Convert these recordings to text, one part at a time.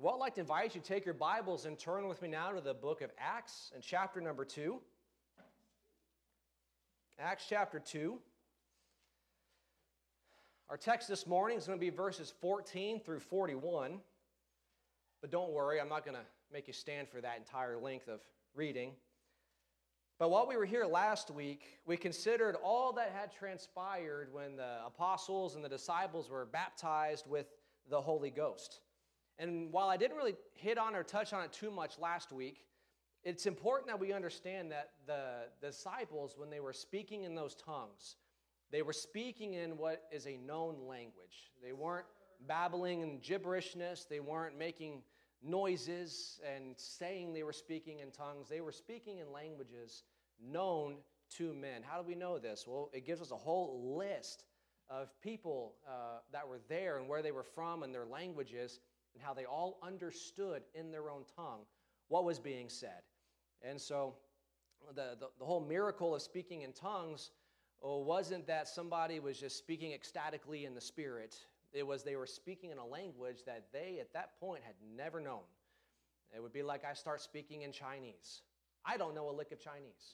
Well, I'd like to invite you to take your Bibles and turn with me now to the book of Acts and chapter number 2. Acts chapter 2. Our text this morning is going to be verses 14 through 41. But don't worry, I'm not going to make you stand for that entire length of reading. But while we were here last week, we considered all that had transpired when the apostles and the disciples were baptized with the Holy Ghost. And while I didn't really hit on or touch on it too much last week, it's important that we understand that the disciples, when they were speaking in those tongues, they were speaking in what is a known language. They weren't babbling in gibberishness. They weren't making noises and saying they were speaking in tongues. They were speaking in languages known to men. How do we know this? Well, it gives us a whole list of people that were there and where they were from and their languages, and how they all understood in their own tongue what was being said. And so the whole miracle of speaking in tongues wasn't that somebody was just speaking ecstatically in the Spirit. It was they were speaking in a language that they, at that point, had never known. It would be like I start speaking in Chinese. I don't know a lick of Chinese.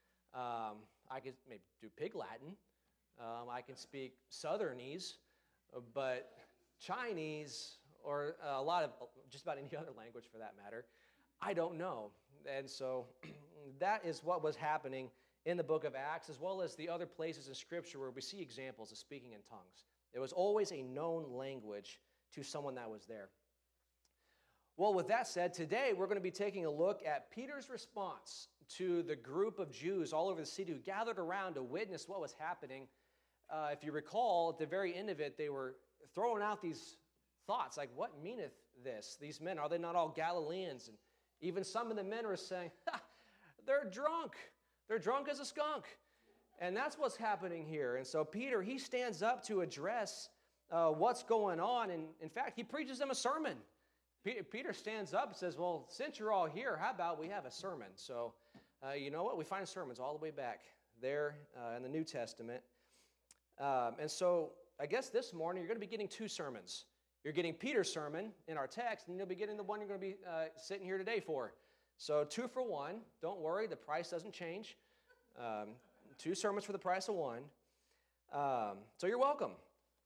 I could maybe do Pig Latin. I can speak Southernese, but Chinese, or a lot of just about any other language for that matter, I don't know. And so that is what was happening in the book of Acts, as well as the other places in Scripture where we see examples of speaking in tongues. It was always a known language to someone that was there. Well, with that said, today we're going to be taking a look at Peter's response to the group of Jews all over the city who gathered around to witness what was happening. If you recall, at the very end of it, they were throwing out these thoughts, like, what meaneth this? These men, are they not all Galileans? And even some of the men were saying, they're drunk. They're drunk as a skunk. And that's what's happening here. And so Peter, he stands up to address what's going on. And in fact, he preaches them a sermon. Peter stands up and says, well, since you're all here, how about we have a sermon? So you know what? We find sermons all the way back there in the New Testament. And so I guess this morning you're going to be getting two sermons. You're getting Peter's sermon in our text, and you'll be getting the one you're going to be sitting here today for. So 2 for 1. Don't worry, the price doesn't change. 2 sermons for the price of 1. So you're welcome.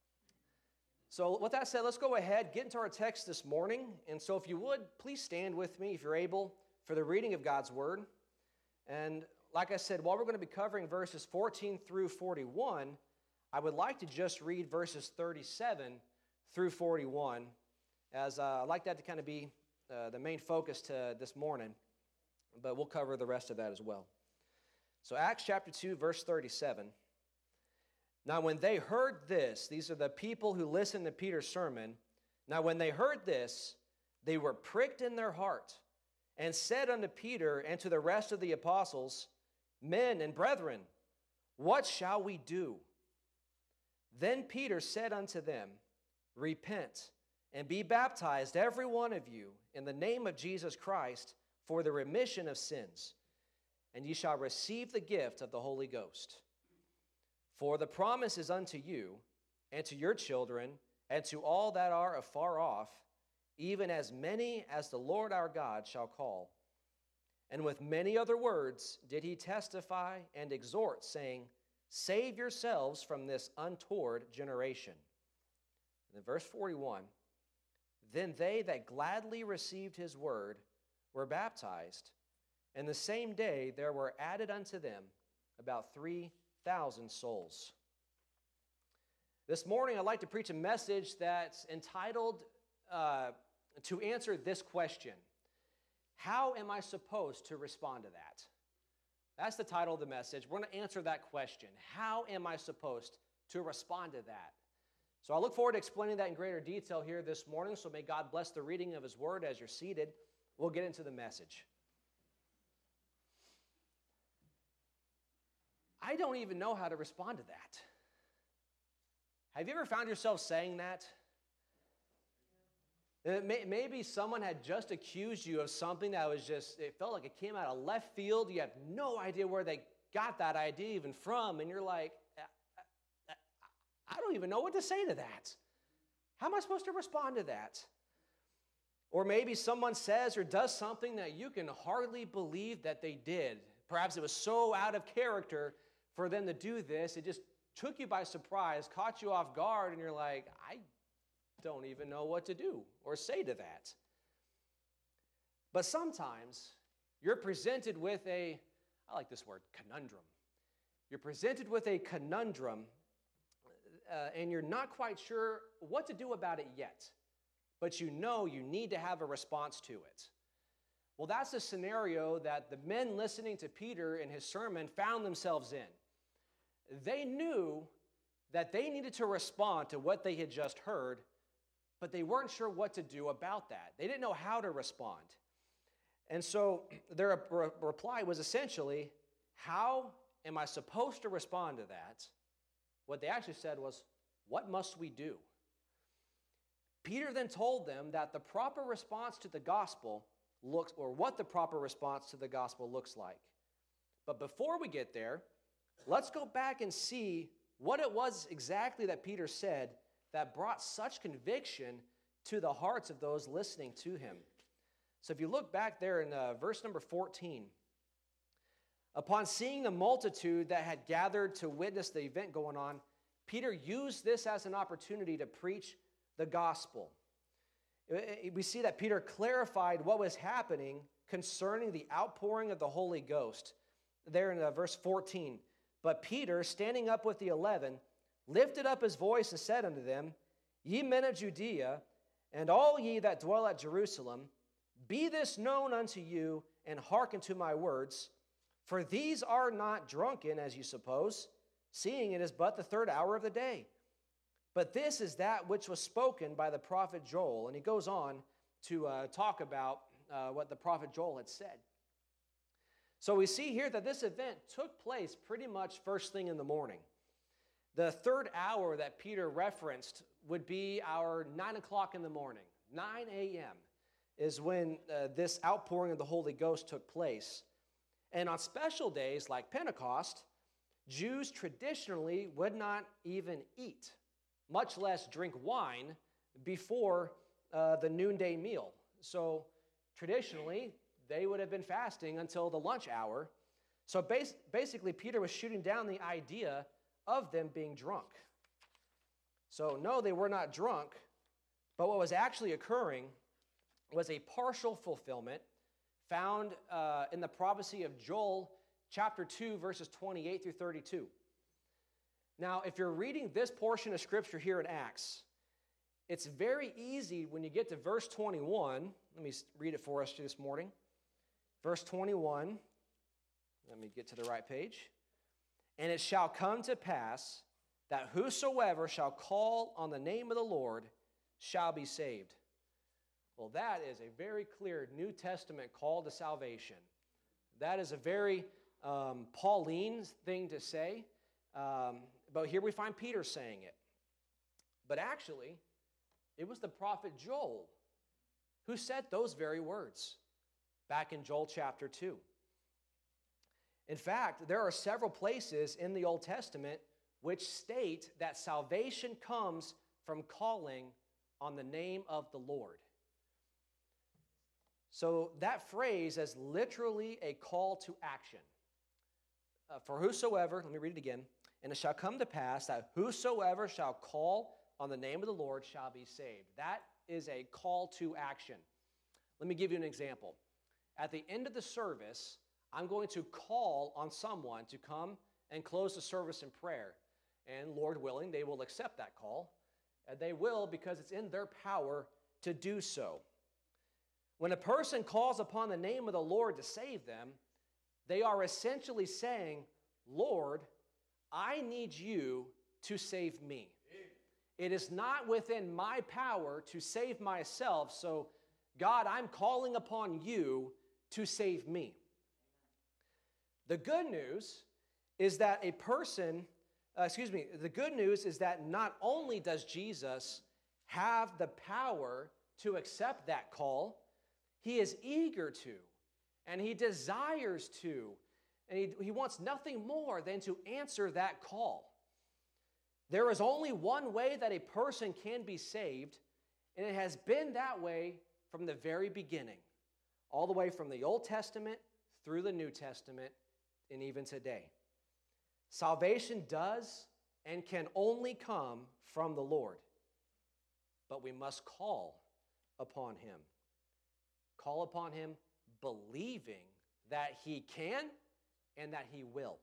So with that said, let's go ahead, get into our text this morning. And so if you would, please stand with me, if you're able, for the reading of God's Word. And like I said, while we're going to be covering verses 14 through 41, I would like to just read verses 37 through 41, as I'd like that to kind of be the main focus to this morning, but we'll cover the rest of that as well. So Acts chapter 2, verse 37. Now when they heard this, these are the people who listened to Peter's sermon. Now when they heard this, they were pricked in their heart and said unto Peter and to the rest of the apostles, Men and brethren, what shall we do? Then Peter said unto them, Repent, and be baptized every one of you in the name of Jesus Christ for the remission of sins, and ye shall receive the gift of the Holy Ghost. For the promise is unto you, and to your children, and to all that are afar off, even as many as the Lord our God shall call. And with many other words did he testify and exhort, saying, Save yourselves from this untoward generation. And then verse 41, Then they that gladly received his word were baptized, and the same day there were added unto them about 3,000 souls. This morning I'd like to preach a message that's entitled to answer this question. How am I supposed to respond to that? That's the title of the message. We're going to answer that question. How am I supposed to respond to that? So I look forward to explaining that in greater detail here this morning, so may God bless the reading of his word as you're seated. We'll get into the message. I don't even know how to respond to that. Have you ever found yourself saying that? Maybe someone had just accused you of something that was just, it felt like it came out of left field. You have no idea where they got that idea even from, and you're like, I don't even know what to say to that. How am I supposed to respond to that? Or maybe someone says or does something that you can hardly believe that they did. Perhaps it was so out of character for them to do this, it just took you by surprise, caught you off guard, and you're like, I don't even know what to do or say to that. But sometimes you're presented with I like this word, conundrum. You're presented with a conundrum, and you're not quite sure what to do about it yet. But you know you need to have a response to it. Well, that's the scenario that the men listening to Peter in his sermon found themselves in. They knew that they needed to respond to what they had just heard, but they weren't sure what to do about that. They didn't know how to respond. And so their reply was essentially, how am I supposed to respond to that? What they actually said was, what must we do? Peter then told them that the proper response to the gospel looks, or what the proper response to the gospel looks like. But before we get there, let's go back and see what it was exactly that Peter said that brought such conviction to the hearts of those listening to him. So if you look back there in verse number 14, upon seeing the multitude that had gathered to witness the event going on, Peter used this as an opportunity to preach the gospel. We see that Peter clarified what was happening concerning the outpouring of the Holy Ghost. There in verse 14, but Peter, standing up with the 11, lifted up his voice and said unto them, Ye men of Judea, and all ye that dwell at Jerusalem, be this known unto you, and hearken to my words. For these are not drunken, as you suppose, seeing it is but the third hour of the day. But this is that which was spoken by the prophet Joel. And he goes on to talk about what the prophet Joel had said. So we see here that this event took place pretty much first thing in the morning. The third hour that Peter referenced would be our 9 o'clock in the morning. 9 a.m. is when this outpouring of the Holy Ghost took place. And on special days like Pentecost, Jews traditionally would not even eat, much less drink wine, before the noonday meal. So traditionally, they would have been fasting until the lunch hour. So basically, Peter was shooting down the idea of them being drunk. So no, they were not drunk, but what was actually occurring was a partial fulfillment found in the prophecy of Joel chapter 2, verses 28 through 32. Now, if you're reading this portion of Scripture here in Acts, it's very easy when you get to verse 21. Let me read it for us this morning. Verse 21. Let me get to the right page. And it shall come to pass that whosoever shall call on the name of the Lord shall be saved. Well, that is a very clear New Testament call to salvation. That is a very Pauline thing to say. But here we find Peter saying it. But actually, it was the prophet Joel who said those very words back in Joel chapter 2. In fact, there are several places in the Old Testament which state that salvation comes from calling on the name of the Lord. So that phrase is literally a call to action. For whosoever, let me read it again. And it shall come to pass that whosoever shall call on the name of the Lord shall be saved. That is a call to action. Let me give you an example. At the end of the service, I'm going to call on someone to come and close the service in prayer. And Lord willing, they will accept that call. And they will because it's in their power to do so. When a person calls upon the name of the Lord to save them, they are essentially saying, Lord, I need you to save me. It is not within my power to save myself, so God, I'm calling upon you to save me. The good news is that the good news is that not only does Jesus have the power to accept that call, he is eager to, and he desires to, and he wants nothing more than to answer that call. There is only one way that a person can be saved, and it has been that way from the very beginning, all the way from the Old Testament through the New Testament and even today. Salvation does and can only come from the Lord, but we must call upon Him. Call upon Him believing that He can and that He will.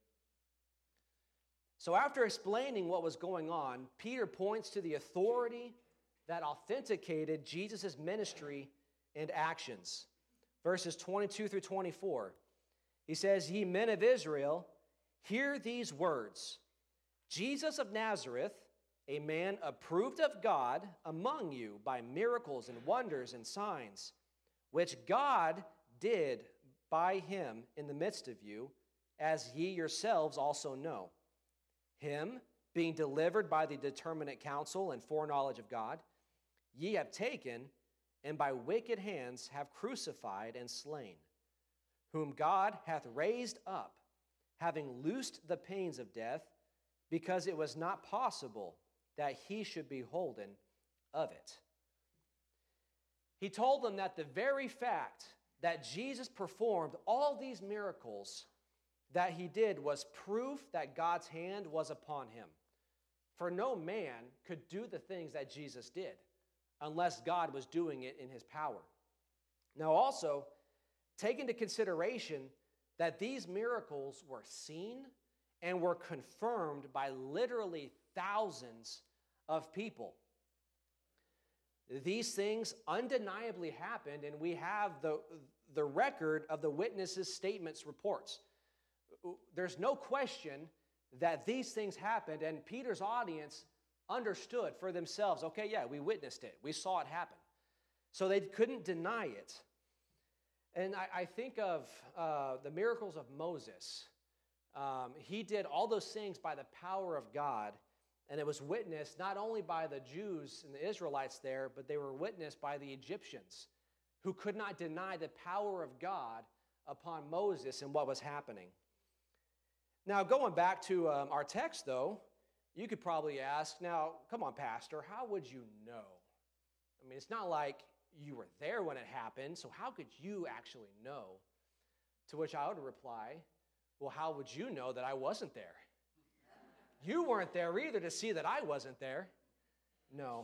So after explaining what was going on, Peter points to the authority that authenticated Jesus' ministry and actions. Verses 22 through 24. He says, "Ye men of Israel, hear these words. Jesus of Nazareth, a man approved of God among you by miracles and wonders and signs, which God did by him in the midst of you, as ye yourselves also know. Him, being delivered by the determinate counsel and foreknowledge of God, ye have taken, and by wicked hands have crucified and slain, whom God hath raised up, having loosed the pains of death, because it was not possible that he should be holden of it." He told them that the very fact that Jesus performed all these miracles that he did was proof that God's hand was upon him. For no man could do the things that Jesus did unless God was doing it in his power. Now also, take into consideration that these miracles were seen and were confirmed by literally thousands of people. These things undeniably happened, and we have the record of the witnesses' statements, reports. There's no question that these things happened, and Peter's audience understood for themselves, okay, yeah, we witnessed it. We saw it happen. So they couldn't deny it. And I think of the miracles of Moses. He did all those things by the power of God, and it was witnessed not only by the Jews and the Israelites there, but they were witnessed by the Egyptians, who could not deny the power of God upon Moses and what was happening. Now, going back to our text, though, you could probably ask, now, come on, Pastor, how would you know? I mean, it's not like you were there when it happened, so how could you actually know? To which I would reply, well, how would you know that I wasn't there? You weren't there either to see that I wasn't there. No.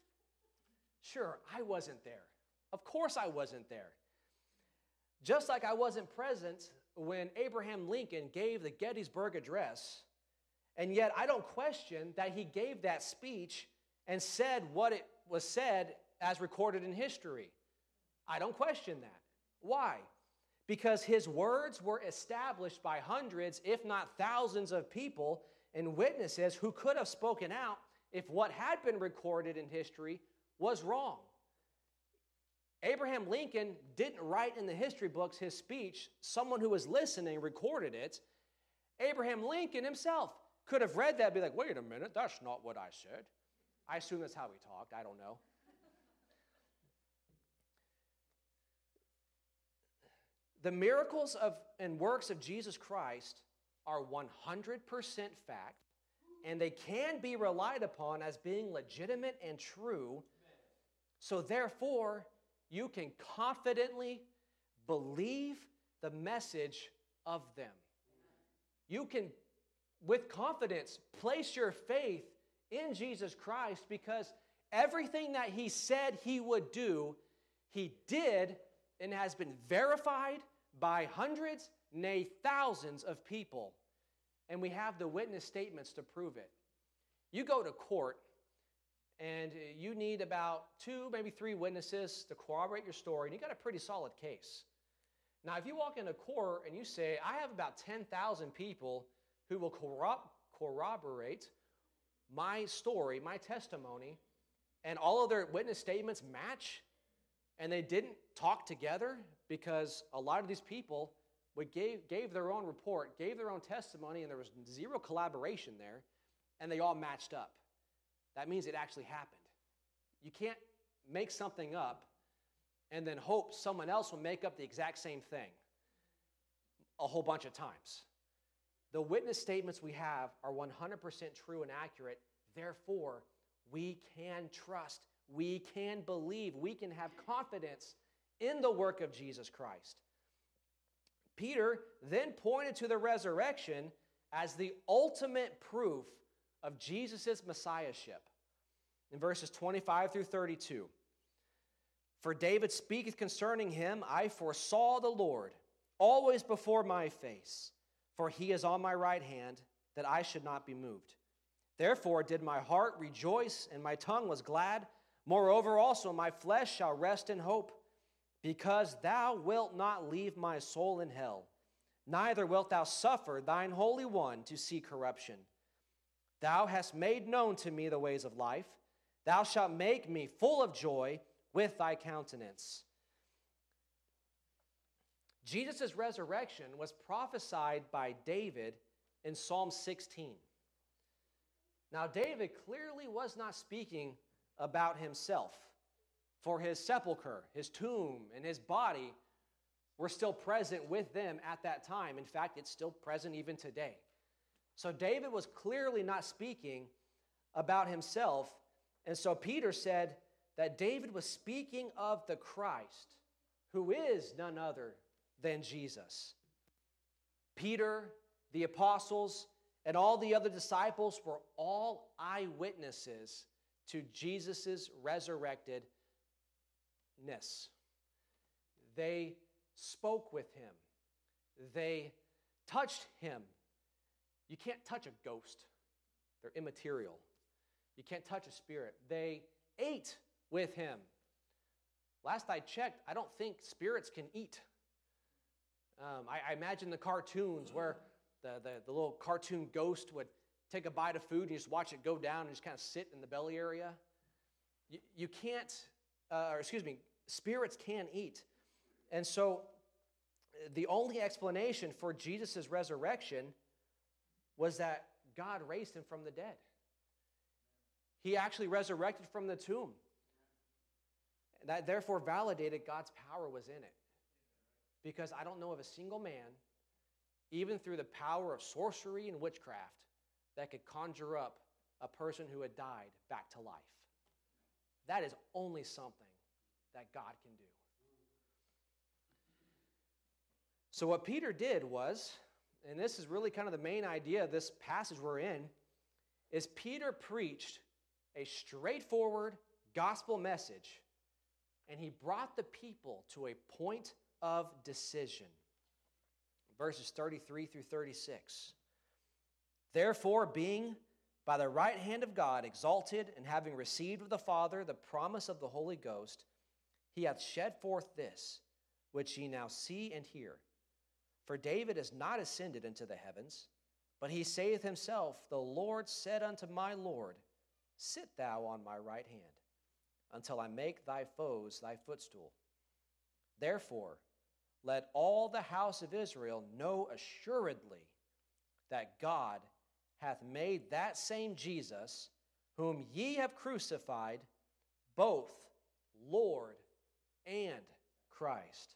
Sure, I wasn't there. Of course I wasn't there. Just like I wasn't present when Abraham Lincoln gave the Gettysburg Address, and yet I don't question that he gave that speech and said what it was said as recorded in history. I don't question that. Why? Because his words were established by hundreds, if not thousands of people and witnesses who could have spoken out if what had been recorded in history was wrong. Abraham Lincoln didn't write in the history books his speech. Someone who was listening recorded it. Abraham Lincoln himself could have read that and be like, wait a minute, that's not what I said. I assume that's how he talked. I don't know. The miracles and works of Jesus Christ are 100% fact, and they can be relied upon as being legitimate and true. So therefore, you can confidently believe the message of them. You can, with confidence, place your faith in Jesus Christ because everything that he said he would do, he did and has been verified by hundreds, nay, thousands of people. And we have the witness statements to prove it. You go to court, and you need about 2, maybe 3 witnesses to corroborate your story, and you got a pretty solid case. Now, if you walk into court and you say, I have about 10,000 people who will corroborate my story, my testimony, and all of their witness statements match, and they didn't talk together because a lot of these people gave their own report, gave their own testimony, and there was zero collaboration there, and they all matched up. That means it actually happened. You can't make something up and then hope someone else will make up the exact same thing a whole bunch of times. The witness statements we have are 100% true and accurate. Therefore, we can trust, we can believe, we can have confidence in the work of Jesus Christ. Peter then pointed to the resurrection as the ultimate proof of Jesus' messiahship. In verses 25 through 32, for David speaketh concerning him, I foresaw the Lord always before my face, for he is on my right hand, that I should not be moved. Therefore did my heart rejoice, and my tongue was glad. Moreover also my flesh shall rest in hope, because thou wilt not leave my soul in hell, neither wilt thou suffer thine Holy One to see corruption. Thou hast made known to me the ways of life. Thou shalt make me full of joy with thy countenance. Jesus' resurrection was prophesied by David in Psalm 16. Now, David clearly was not speaking about himself, for his sepulcher, his tomb, and his body were still present with them at that time. In fact, it's still present even today. So David was clearly not speaking about himself, and so Peter said that David was speaking of the Christ, who is none other than Jesus. Peter, the apostles, and all the other disciples were all eyewitnesses to Jesus' resurrectedness. They spoke with him. They touched him. You can't touch a ghost. They're immaterial. You can't touch a spirit. They ate with him. Last I checked, I don't think spirits can eat. I imagine the cartoons where the little cartoon ghost would take a bite of food and you just watch it go down and just kind of sit in the belly area. You can't, spirits can eat. And so the only explanation for Jesus' resurrection was that God raised him from the dead. He actually resurrected from the tomb. And that therefore validated God's power was in it. Because I don't know of a single man, even through the power of sorcery and witchcraft, that could conjure up a person who had died back to life. That is only something that God can do. So what Peter did was, and this is really kind of the main idea of this passage we're in, is Peter preached a straightforward gospel message, and he brought the people to a point of decision. Verses 33 through 36. Therefore, being by the right hand of God exalted, and having received of the Father the promise of the Holy Ghost, he hath shed forth this, which ye now see and hear. For David is not ascended into the heavens, but he saith himself, the Lord said unto my Lord, sit thou on my right hand, until I make thy foes thy footstool. Therefore, let all the house of Israel know assuredly that God hath made that same Jesus, whom ye have crucified, both Lord and Christ.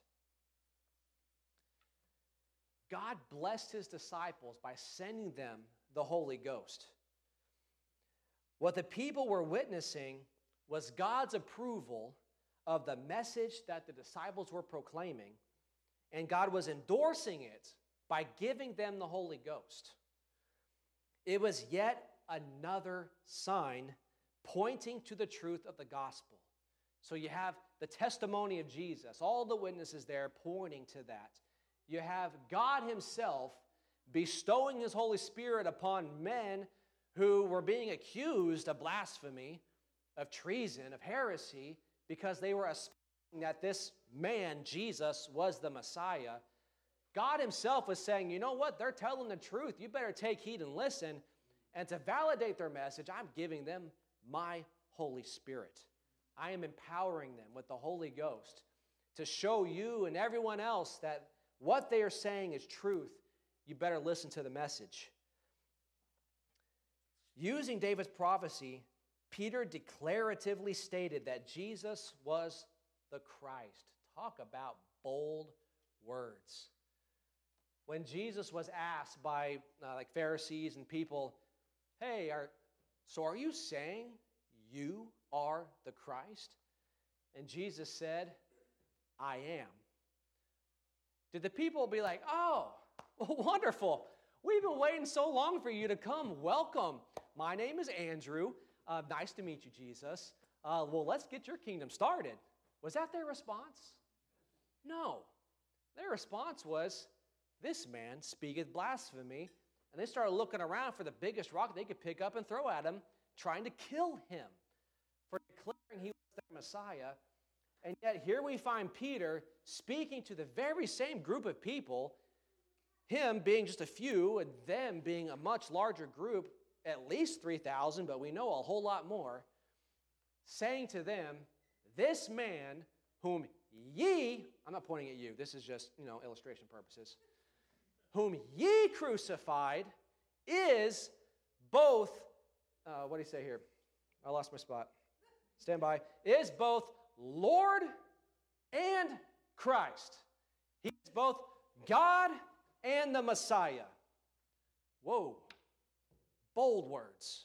God blessed his disciples by sending them the Holy Ghost. What the people were witnessing was God's approval of the message that the disciples were proclaiming, and God was endorsing it by giving them the Holy Ghost. It was yet another sign pointing to the truth of the gospel. So you have the testimony of Jesus, all the witnesses there pointing to that. You have God himself bestowing his Holy Spirit upon men who were being accused of blasphemy, of treason, of heresy, because they were asserting that this man, Jesus, was the Messiah. God himself was saying, you know what? They're telling the truth. You better take heed and listen. And to validate their message, I'm giving them my Holy Spirit. I am empowering them with the Holy Ghost to show you and everyone else that what they are saying is truth. You better listen to the message. Using David's prophecy, Peter declaratively stated that Jesus was the Christ. Talk about bold words. When Jesus was asked by Pharisees and people, hey, are you saying you are the Christ? And Jesus said, I am. Did the people be like, oh, wonderful. We've been waiting so long for you to come. Welcome. My name is Andrew. Nice to meet you, Jesus. Well, let's get your kingdom started. Was that their response? No. Their response was, this man speaketh blasphemy. And they started looking around for the biggest rock they could pick up and throw at him, trying to kill him for declaring he was their Messiah. And yet here we find Peter speaking to the very same group of people, him being just a few and them being a much larger group, at least 3,000, but we know a whole lot more, saying to them, this man whom ye, I'm not pointing at you, this is just, illustration purposes, whom ye crucified is both, what do you say here? I lost my spot. Stand by. Is both Lord and Christ. He is both God and the Messiah. Whoa. Bold words.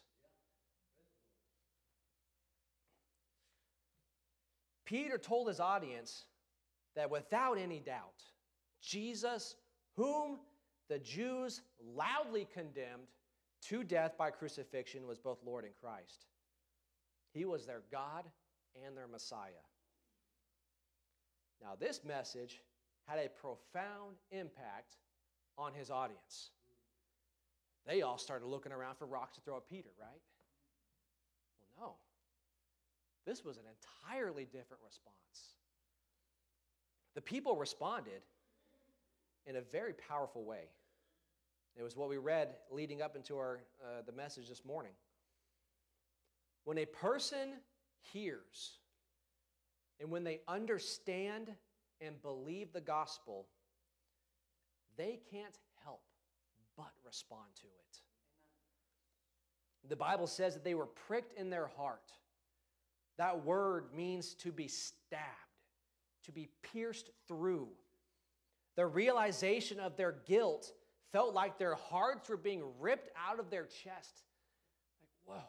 Peter told his audience that without any doubt, Jesus, whom the Jews loudly condemned to death by crucifixion, was both Lord and Christ. He was their God and their Messiah. Now, this message had a profound impact on his audience. They all started looking around for rocks to throw at Peter, right? Well, no. This was an entirely different response. The people responded in a very powerful way. It was what we read leading up into the message this morning. When a person hears and when they understand and believe the gospel, they can't help but respond to it. Amen. The Bible says that they were pricked in their heart. That word means to be stabbed, to be pierced through. The realization of their guilt felt like their hearts were being ripped out of their chest. Like, whoa,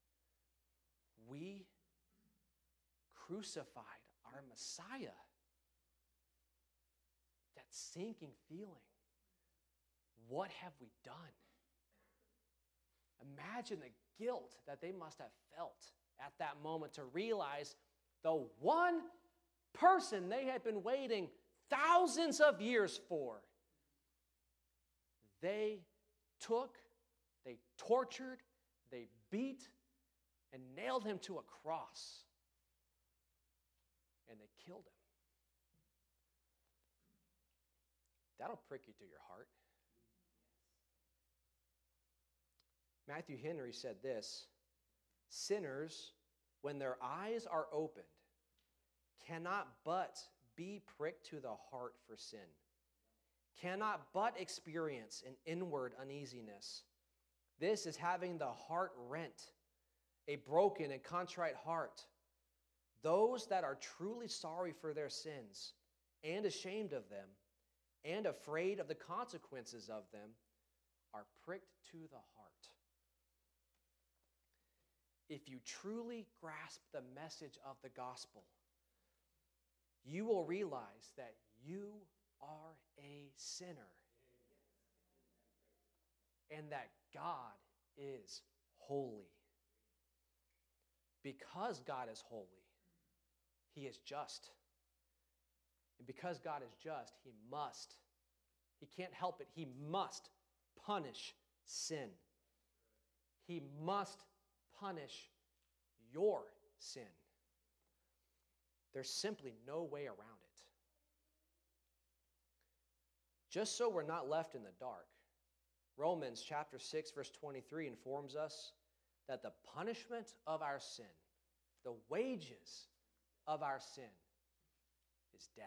we crucified our Messiah. That sinking feeling. What have we done? Imagine the guilt that they must have felt at that moment to realize the one person they had been waiting thousands of years for. They took, they tortured, they beat, and nailed him to a cross. And they killed him. That'll prick you to your heart. Matthew Henry said this, sinners, when their eyes are opened, cannot but be pricked to the heart for sin, cannot but experience an inward uneasiness. This is having the heart rent, a broken and contrite heart. Those that are truly sorry for their sins and ashamed of them and afraid of the consequences of them are pricked to the heart. If you truly grasp the message of the gospel, you will realize that you are a sinner and that God is holy. Because God is holy, He is just. And because God is just, He can't help it, He must punish sin. He must punish your sin. There's simply no way around it. Just so we're not left in the dark, Romans chapter 6, verse 23 informs us that the punishment of our sin, the wages of our sin, is death.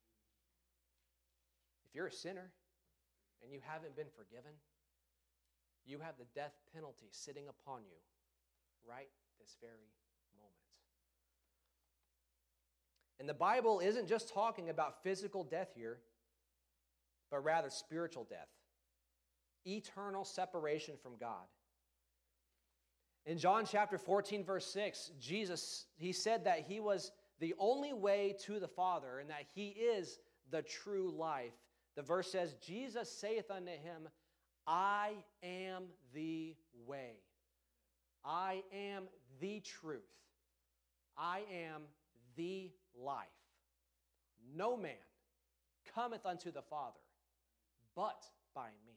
If you're a sinner and you haven't been forgiven, you have the death penalty sitting upon you right this very moment. And the Bible isn't just talking about physical death here, but rather spiritual death, eternal separation from God. In John chapter 14, verse 6, Jesus, he said that he was the only way to the Father and that he is the true life. The verse says, Jesus saith unto him, I am the way. I am the truth. I am the life. No man cometh unto the Father but by me.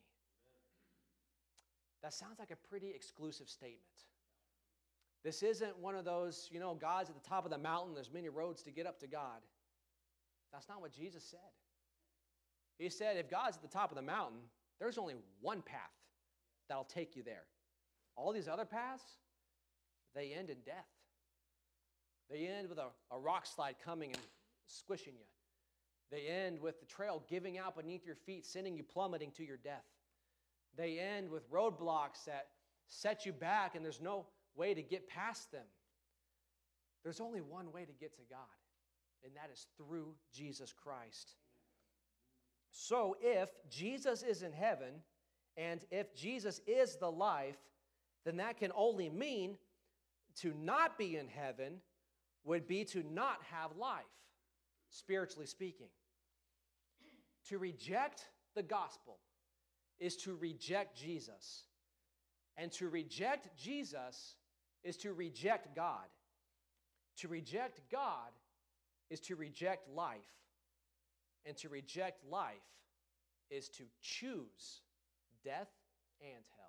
That sounds like a pretty exclusive statement. This isn't one of those, God's at the top of the mountain, there's many roads to get up to God. That's not what Jesus said. He said, if God's at the top of the mountain, there's only one path that'll take you there. All these other paths, they end in death. They end with a rock slide coming and squishing you. They end with the trail giving out beneath your feet, sending you plummeting to your death. They end with roadblocks that set you back and there's no way to get past them. There's only one way to get to God, and that is through Jesus Christ. So if Jesus is in heaven, and if Jesus is the life, then that can only mean to not be in heaven would be to not have life, spiritually speaking. To reject the gospel is to reject Jesus. And to reject Jesus is to reject God. To reject God is to reject life. And to reject life is to choose death and hell.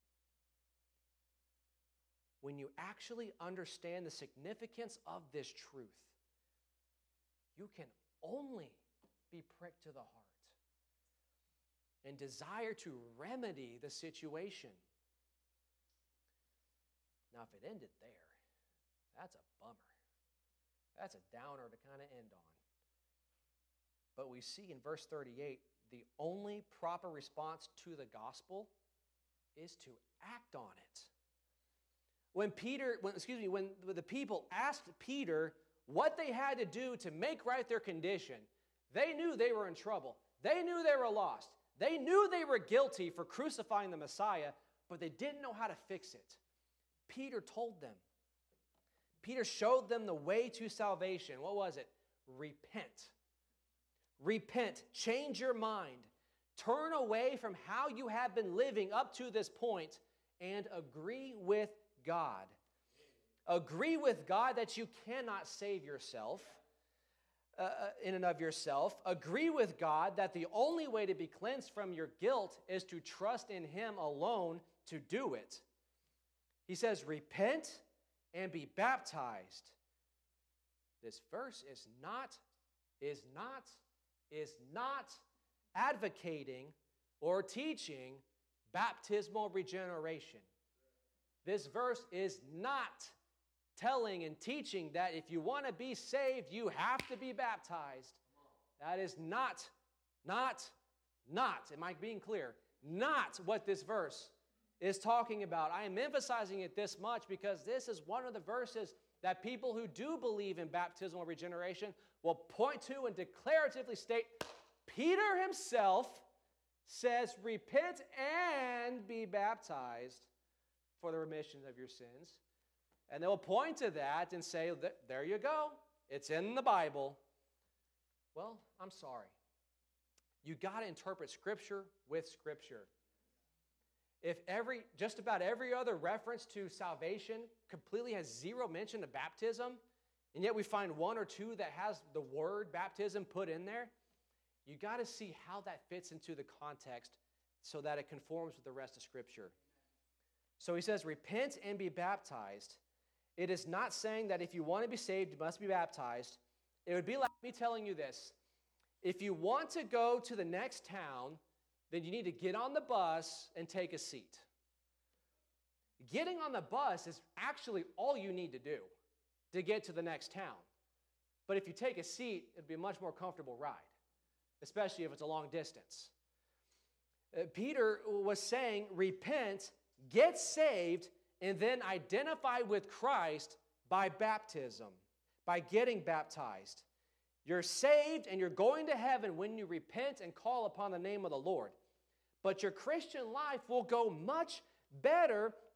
When you actually understand the significance of this truth, you can only be pricked to the heart and desire to remedy the situation. Now, if it ended there, that's a bummer. That's a downer to kind of end on. But we see in verse 38, the only proper response to the gospel is to act on it. When the people asked Peter what they had to do to make right their condition, they knew they were in trouble. They knew they were lost. They knew they were guilty for crucifying the Messiah, but they didn't know how to fix it. Peter told them. Peter showed them the way to salvation. What was it? Repent. Repent. Change your mind. Turn away from how you have been living up to this point and agree with God. Agree with God that you cannot save yourself in and of yourself. Agree with God that the only way to be cleansed from your guilt is to trust in Him alone to do it. He says, repent and be baptized. This verse is not advocating or teaching baptismal regeneration. This verse is not telling and teaching that if you want to be saved, you have to be baptized. That is not, am I being clear? Not what this verse is talking about. I am emphasizing it this much because this is one of the verses that people who do believe in baptismal regeneration will point to and declaratively state, Peter himself says, repent and be baptized for the remission of your sins. And they'll point to that and say, there you go. It's in the Bible. Well, I'm sorry. You got to interpret Scripture with Scripture. If just about every other reference to salvation completely has zero mention of baptism, and yet we find one or two that has the word baptism put in there, you got to see how that fits into the context so that it conforms with the rest of Scripture. So he says, repent and be baptized. It is not saying that if you want to be saved, you must be baptized. It would be like me telling you this. If you want to go to the next town, then you need to get on the bus and take a seat. Getting on the bus is actually all you need to do to get to the next town. But if you take a seat, it'd be a much more comfortable ride, especially if it's a long distance. Peter was saying, repent, get saved, and then identify with Christ by baptism, by getting baptized. You're saved and you're going to heaven when you repent and call upon the name of the Lord. But your Christian life will go much better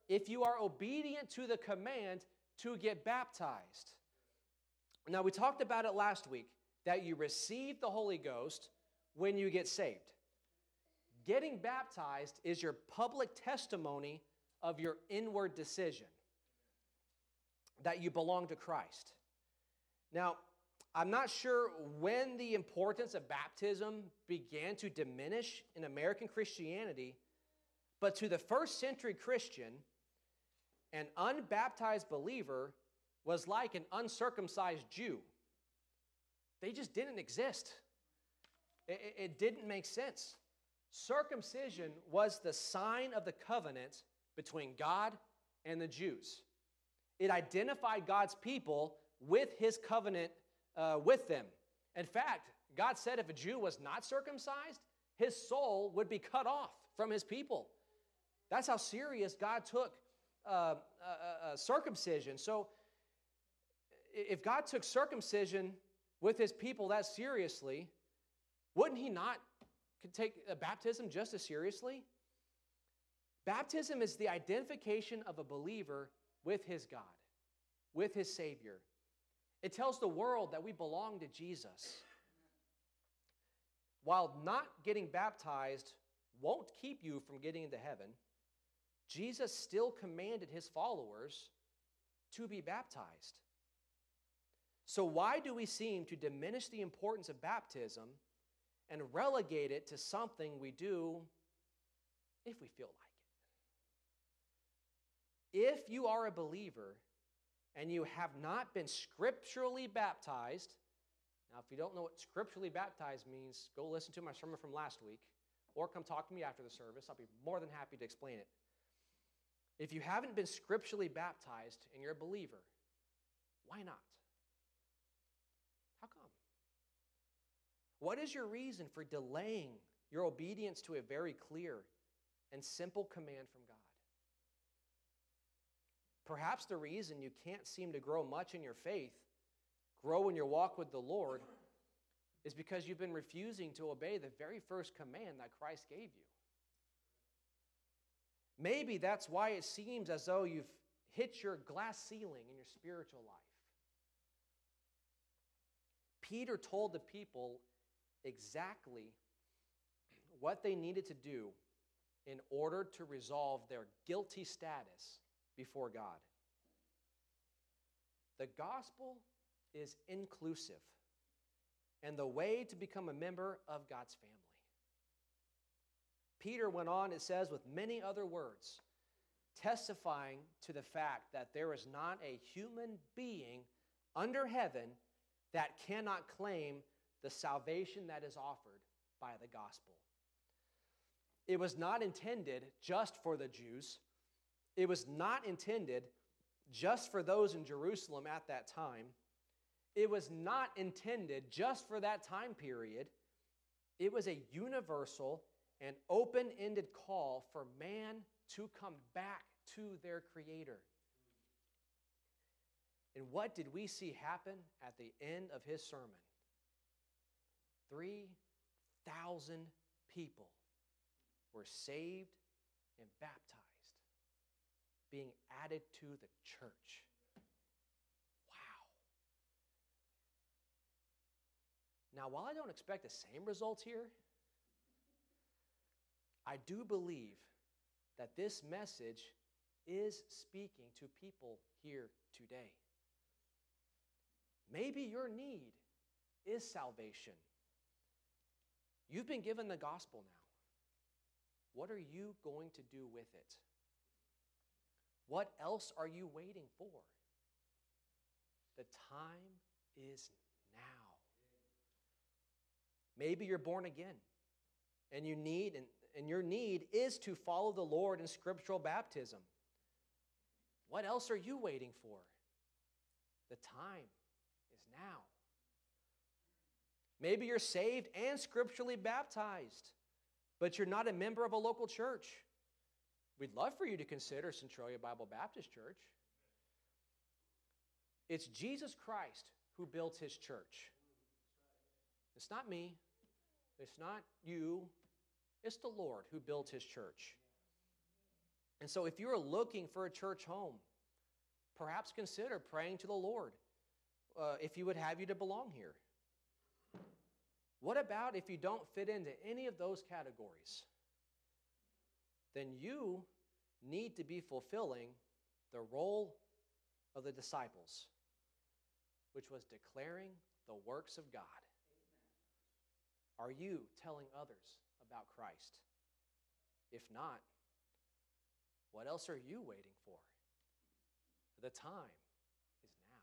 if you are obedient to the command to get baptized. Now, we talked about it last week, that you receive the Holy Ghost when you get saved. Getting baptized is your public testimony of your inward decision that you belong to Christ. Now, I'm not sure when the importance of baptism began to diminish in American Christianity, but to the first century Christian, an unbaptized believer was like an uncircumcised Jew. They just didn't exist. It didn't make sense. Circumcision was the sign of the covenant between God and the Jews. It identified God's people with his covenant with them. In fact, God said if a Jew was not circumcised, his soul would be cut off from his people. That's how serious God took circumcision. So if God took circumcision with his people that seriously, wouldn't he not take baptism just as seriously? Baptism is the identification of a believer with his God, with his Savior. It tells the world that we belong to Jesus. While not getting baptized won't keep you from getting into heaven, Jesus still commanded his followers to be baptized. So why do we seem to diminish the importance of baptism and relegate it to something we do if we feel like it? If you are a believer and you have not been scripturally baptized, now if you don't know what scripturally baptized means, go listen to my sermon from last week or come talk to me after the service. I'll be more than happy to explain it. If you haven't been scripturally baptized and you're a believer, why not? How come? What is your reason for delaying your obedience to a very clear and simple command from God? Perhaps the reason you can't seem to grow much in your faith, grow in your walk with the Lord, is because you've been refusing to obey the very first command that Christ gave you. Maybe that's why it seems as though you've hit your glass ceiling in your spiritual life. Peter told the people exactly what they needed to do in order to resolve their guilty status before God. The gospel is inclusive and the way to become a member of God's family. Peter went on, it says, with many other words, testifying to the fact that there is not a human being under heaven that cannot claim the salvation that is offered by the gospel. It was not intended just for the Jews. It was not intended just for those in Jerusalem at that time. It was not intended just for that time period. It was a universal and open-ended call for man to come back to their Creator. And what did we see happen at the end of his sermon? 3,000 people were saved and baptized, being added to the church. Wow. Now, while I don't expect the same results here, I do believe that this message is speaking to people here today. Maybe your need is salvation. You've been given the gospel now. What are you going to do with it? What else are you waiting for? The time is now. Maybe you're born again and your need is to follow the Lord in scriptural baptism. What else are you waiting for? The time is now. Maybe you're saved and scripturally baptized, but you're not a member of a local church. We'd love for you to consider Centralia Bible Baptist Church. It's Jesus Christ who built his church. It's not me. It's not you. It's the Lord who built his church. And so if you're looking for a church home, perhaps consider praying to the Lord if He would have you to belong here. What about if you don't fit into any of those categories? Then you need to be fulfilling the role of the disciples, which was declaring the works of God. Are you telling others about Christ? If not, what else are you waiting for? The time is now.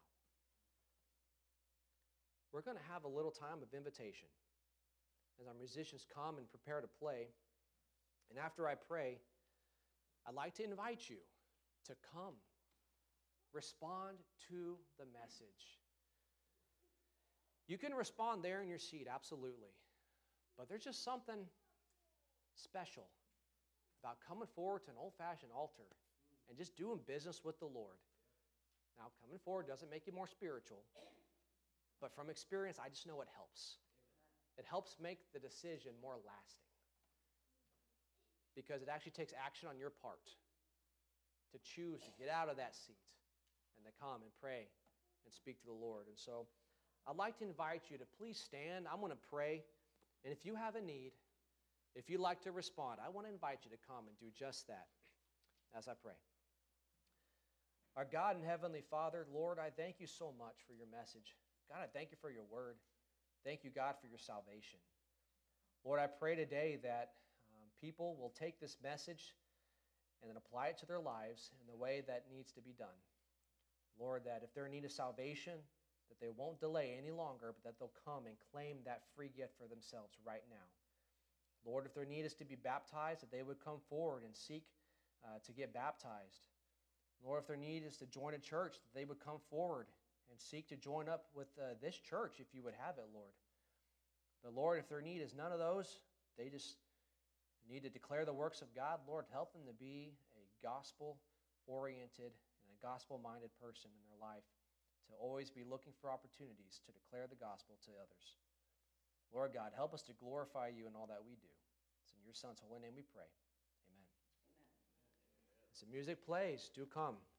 We're going to have a little time of invitation as our musicians come and prepare to play. And after I pray, I'd like to invite you to come. Respond to the message. You can respond there in your seat, absolutely. But there's just something special about coming forward to an old-fashioned altar and just doing business with the Lord. Now, coming forward doesn't make you more spiritual, but from experience, I just know it helps. It helps make the decision more lasting because it actually takes action on your part to choose to get out of that seat and to come and pray and speak to the Lord. And so I'd like to invite you to please stand. I'm going to pray, and if you have a need, if you'd like to respond, I want to invite you to come and do just that as I pray. Our God and Heavenly Father, Lord, I thank you so much for your message. God, I thank you for your word. Thank you, God, for your salvation. Lord, I pray today that people will take this message and then apply it to their lives in the way that needs to be done. Lord, that if they're in need of salvation, that they won't delay any longer, but that they'll come and claim that free gift for themselves right now. Lord, if their need is to be baptized, that they would come forward and seek to get baptized. Lord, if their need is to join a church, that they would come forward and seek to join up with this church if you would have it, Lord. But Lord, if their need is none of those, they just need to declare the works of God. Lord, help them to be a gospel-oriented and a gospel-minded person in their life, to always be looking for opportunities to declare the gospel to others. Lord God, help us to glorify you in all that we do. It's in your Son's holy name we pray. Amen. As the music plays, do come.